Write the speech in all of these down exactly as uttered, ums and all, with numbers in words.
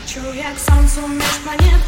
Лечу я к солнцу меж планет.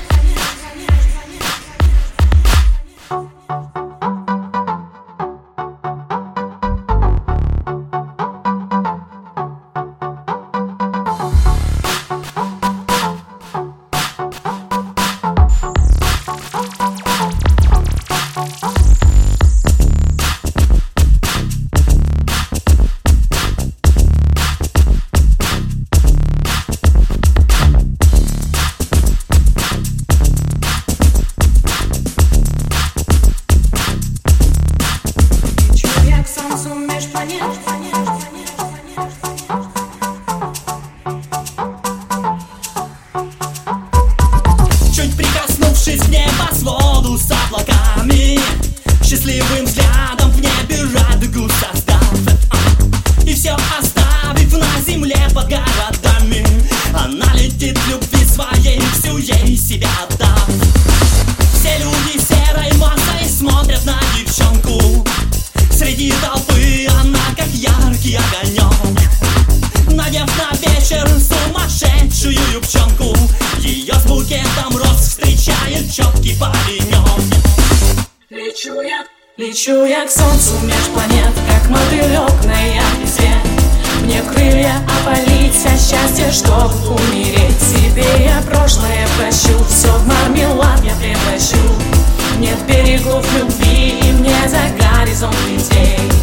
Чуть прикоснувшись к небосводу с облаками, счастливым взглядом в небе радугу создав, и все оставив на земле под городами, она летит в любви своей, всю ей себя отдав. Все люди серой массой смотрят на девчонку. Среди толпы она как яркий огонек. Надев на вечер сумасшедшую юбчонку, ее с букетом роз встречает четкий паренек. Лечу я, лечу я к солнцу меж планет, как мотылек на яркий свет. Мне крылья опалить, а счастье, чтоб умереть. Себе я прошлое прощу, все в мармелад я превращу. Нет берегов любви, и мне за горизонт лететь.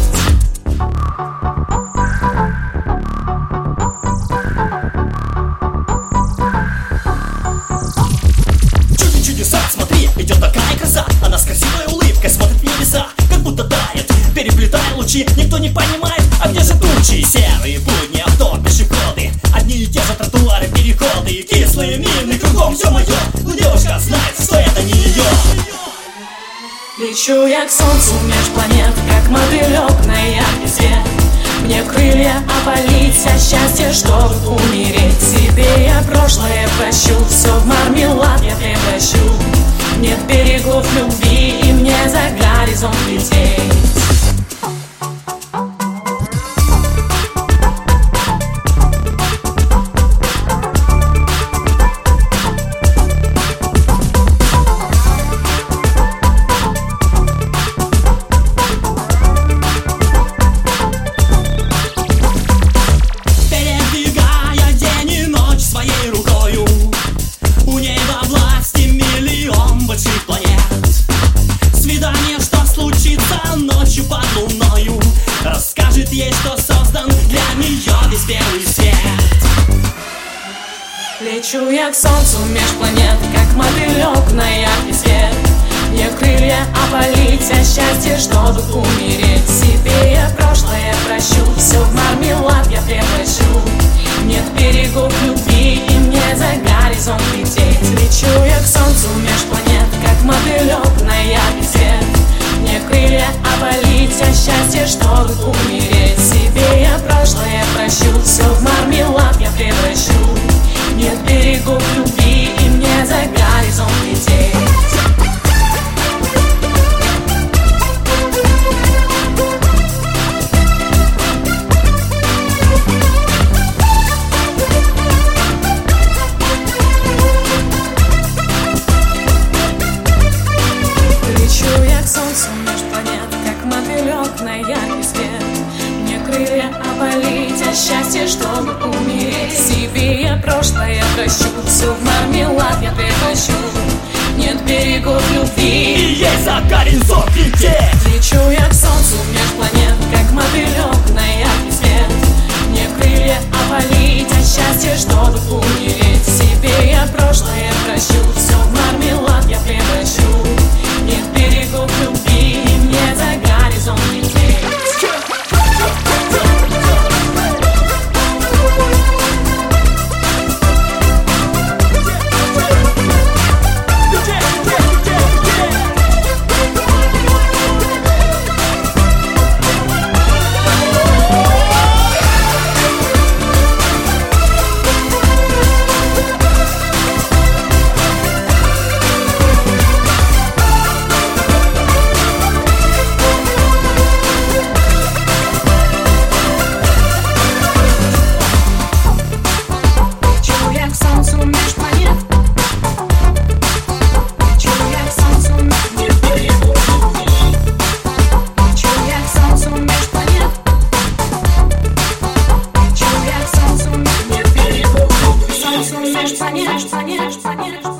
Чудеса, смотри, идет такая краса. Она с красивой улыбкой смотрит в небеса, как будто тает, переплетая лучи. Никто не понимает, а где же тучи? Серые будни, авто, пешеходы, одни и те же тротуары, переходы, кислые мины, кругом все мое. Но девушка знает, что это не ее. Лечу я к солнцу меж планет, как мотылек на яркий свет. Мне крылья опалить, а счастье, чтоб умереть. Себе я прошлое прощу, все в мармелад я превращу. Нет берегов любви, и мне за горизонт лететь. Расскажет ей, что создан для нее весь белый свет. Лечу я к солнцу меж планет, как мотылек на яркий свет. Мне крылья опалить, а счастье, чтобы умереть. Себе я прошлое прощу, все в мармелад я превращу. Нет берегов любви, и мне за горизонт лететь. Лечу я к солнцу меж планет, как мотылек на яркий свет. Мне крылья опалить, а счастье, чтобы умереть. Себе я прошлое прощу, все в мармелад я превращу. Нет берегов любви, и мне за горизонт лететь. Лечу я к солнцу меж планет, как мотылек на яркий свет. Мне крылья опалить, а счастье, чтобы умереть. Себе я прошлое прощу, все в мармелад я превращу. Нет берегов любви, и ей за горизонт лететь. Лечу я к солнцу меж планет, как мотылек на яркий свет. Мне крылья опалить, а счастье, чтобы умереть. Себе я прошлое прощу, все в мармелад я превращу. Нет берегов любви, и мне за горизонт лететь. не